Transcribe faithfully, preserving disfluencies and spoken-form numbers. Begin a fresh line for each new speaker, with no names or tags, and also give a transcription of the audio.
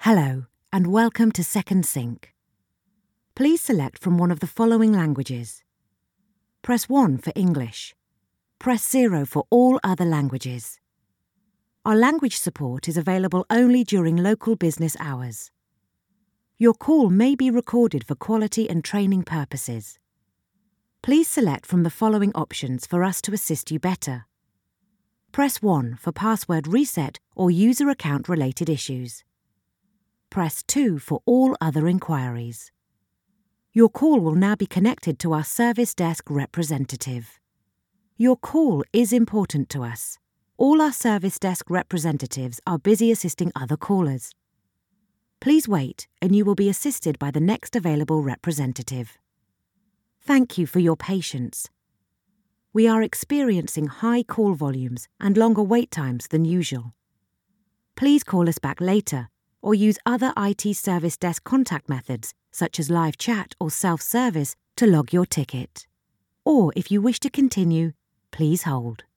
Hello, and welcome to Second Sync. Please select from one of the following languages. Press one for English. Press zero for all other languages. Our language support is available only during local business hours. Your call may be recorded for quality and training purposes. Please select from the following options for us to assist you better. Press one for password reset or user account related issues. Press two for all other inquiries. Your call will now be connected to our service desk representative. Your call is important to us. All our service desk representatives are busy assisting other callers. Please wait and you will be assisted by the next available representative. Thank you for your patience. We are experiencing high call volumes and longer wait times than usual. Please call us back later or use other I T service desk contact methods such as live chat or self-service to log your ticket. Or if you wish to continue, please hold.